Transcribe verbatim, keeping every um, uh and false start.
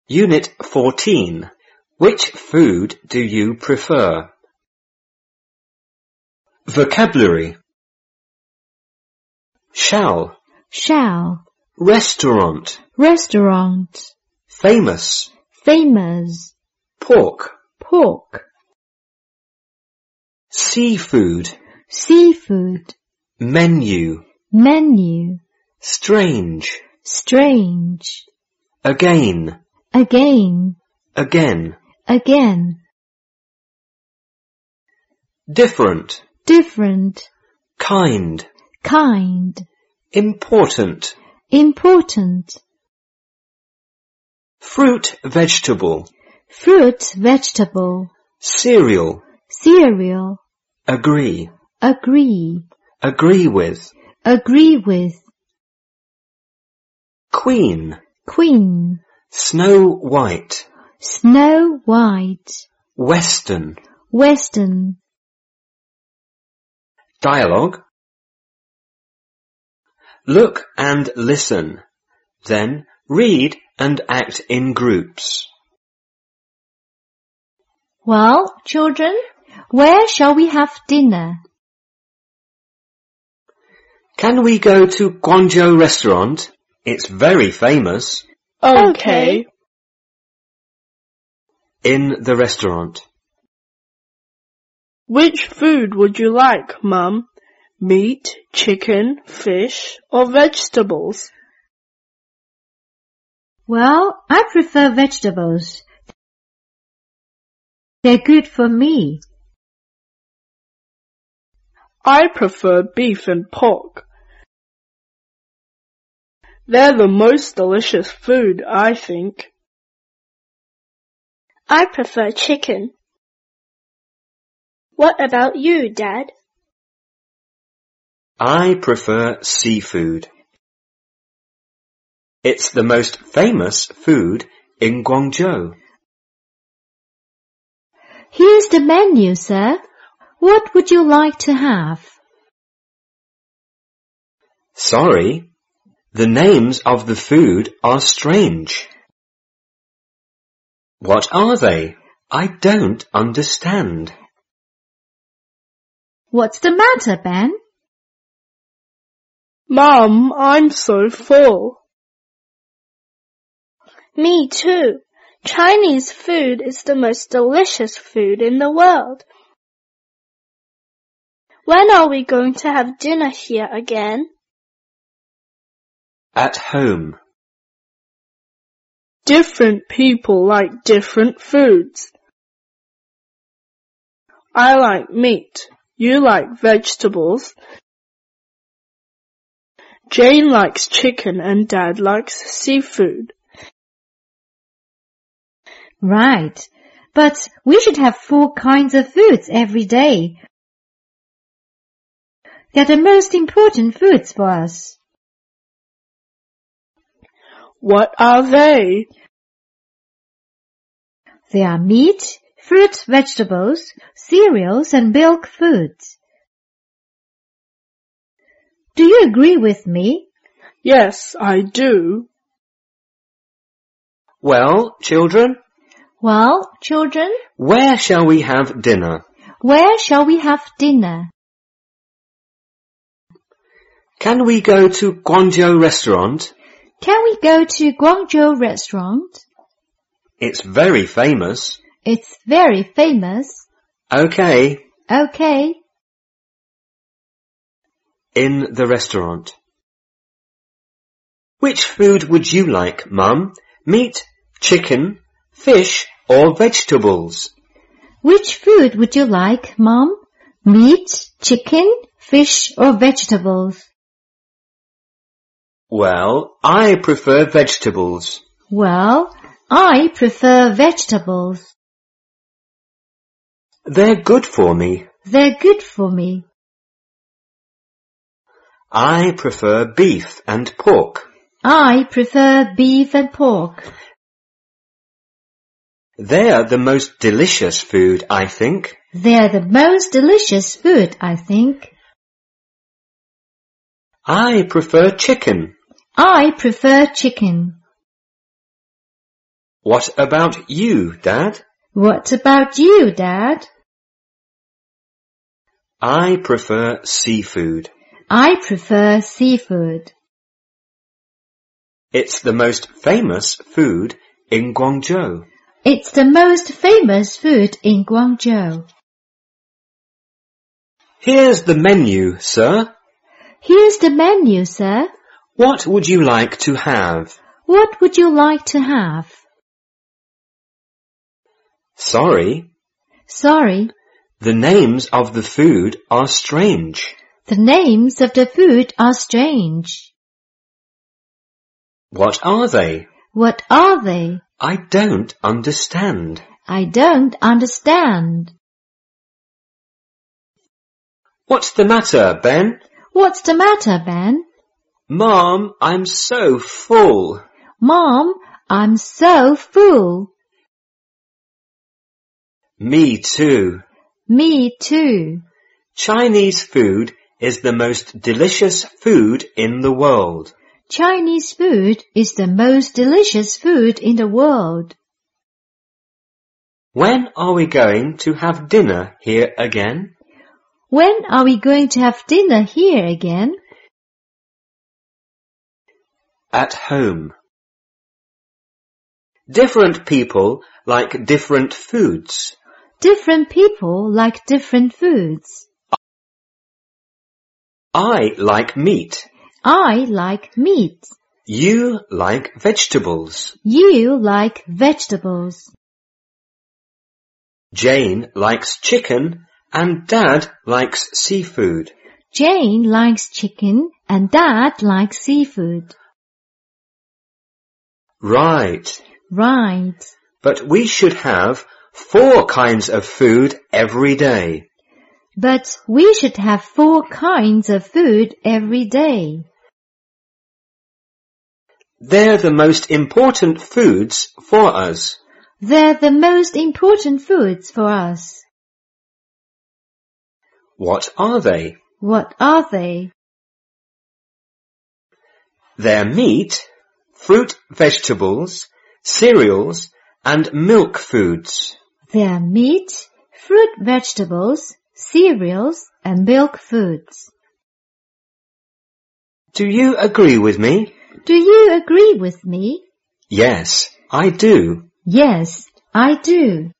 Unit fourteen. Which food do you prefer? Vocabulary. Shall. Shall. Restaurant. Restaurant. Famous. Famous. Pork. Pork. Seafood. Seafood. Menu. Menu. Strange. Strange. Again. Again. Again. Again. Different. Different. Kind. Kind. Important. Important. Fruit, vegetable. Fruit, vegetable. Cereal. Cereal. Agree. Agree. Agree with. Agree with. Queen. Queen. Snow White. Snow White. Western. Western. Dialogue. Look and listen. Then read and act in groups. Well, children, where shall we have dinner? Can we go to Guangzhou restaurant? It's very famous. Okay. In the restaurant. Which food would you like, Mum? Meat, chicken, fish, or vegetables? Well, I prefer vegetables. They're good for me. I prefer beef and pork. They're the most delicious food, I think. I prefer chicken. What about you, Dad? I prefer seafood. It's the most famous food in Guangzhou. Here's the menu, sir. What would you like to have? Sorry, the names of the food are strange. What are they? I don't understand. What's the matter, Ben? Mum, I'm so full. Me too. Chinese food is the most delicious food in the world. When are we going to have dinner here again? At home. Different people like different foods. I like meat. You like vegetables. Jane likes chicken and Dad likes seafood. Right. But we should have four kinds of foods every day. They're the most important foods for us. What are they? They are meat, fruit, vegetables, cereals, and milk foods. Do you agree with me? Yes, I do. Well, children, Well, children, where shall we have dinner? where shall we have dinner? Can we go to Guangzhou restaurant? Can we go to Guangzhou restaurant? It's very famous. It's very famous. Okay. Okay. In the restaurant. Which food would you like, Mum? Meat, chicken, fish, or vegetables? Which food would you like, Mom? Meat, chicken, fish, or vegetables? Well, I prefer vegetables. Well, I prefer vegetables. They're good for me. They're good for me. I prefer beef and pork. I prefer beef and pork. They're the most delicious food, I think. They're the most delicious food, I think. I prefer chicken. I prefer chicken. What about you, Dad? What about you, Dad? I prefer seafood. I prefer seafood. It's the most famous food in Guangzhou. It's the most famous food in Guangzhou. Here's the menu, sir. Here's the menu, sir. What would you like to have? What would you like to have? Sorry. Sorry. The names of the food are strange. The names of the food are strange. What are they? What are they? I don't understand. I don't understand. What's the matter, Ben? What's the matter, Ben? Mom, I'm so full. Mom, I'm so full. Me too. Me too. Chinese food is the most delicious food in the world. Chinese food is the most delicious food in the world. When are we going to have dinner here again? When are we going to have dinner here again? At home. Different people like different foods. Different people like different foods. I like meat. I like meat. You like vegetables. You like vegetables. Jane likes chicken and Dad likes seafood. Jane likes chicken and Dad likes seafood. Right. Right. But we should have four kinds of food every day. But we should have four kinds of food every day. They're the most important foods for us. They're the most important foods for us. What are they? What are they? They're meat, fruit, vegetables, cereals, and milk foods. They're meat, fruit, vegetables, cereals, and milk foods. Do you agree with me? Do you agree with me? Yes, I do. Yes, I do.